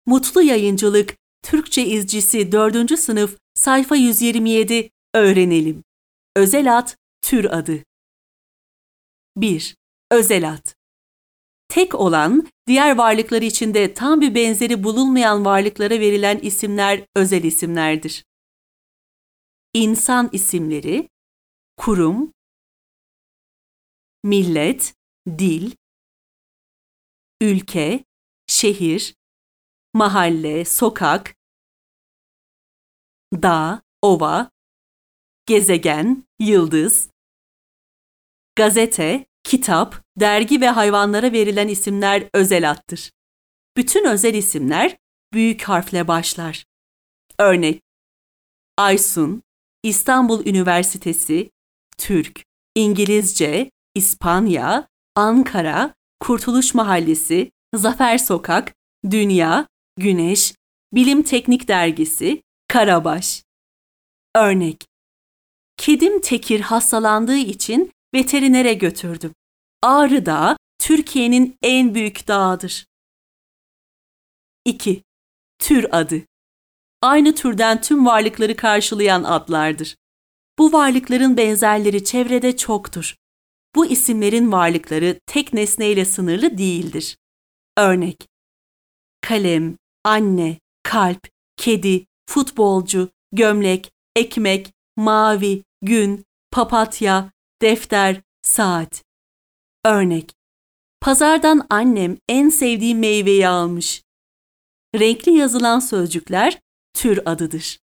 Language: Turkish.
Mutlu Yayıncılık Türkçe İzcisi 4. sınıf sayfa 127 öğrenelim. Özel ad, tür adı. 1. Özel ad. Tek olan, diğer varlıklar içinde tam bir benzeri bulunmayan varlıklara verilen isimler özel isimlerdir. İnsan isimleri, kurum, millet, dil, ülke, şehir, mahalle, sokak, dağ, ova, gezegen, yıldız, gazete, kitap, dergi ve hayvanlara verilen isimler özel addır. Bütün özel isimler büyük harfle başlar. Örnek: Aysun, İstanbul Üniversitesi, Türk, İngilizce, İspanya, Ankara, Kurtuluş Mahallesi, Zafer Sokak, Dünya, Güneş, Bilim Teknik Dergisi, Karabaş. Örnek: Kedim Tekir hastalandığı için veterinere götürdüm. Ağrı Dağı, Türkiye'nin en büyük dağıdır. 2. Tür adı. Aynı türden tüm varlıkları karşılayan adlardır. Bu varlıkların benzerleri çevrede çoktur. Bu isimlerin varlıkları tek nesneyle sınırlı değildir. Örnek: kalem, anne, kalp, kedi, futbolcu, gömlek, ekmek, mavi, gün, papatya, defter, saat. Örnek: pazardan annem en sevdiğim meyveyi almış. Renkli yazılan sözcükler tür adıdır.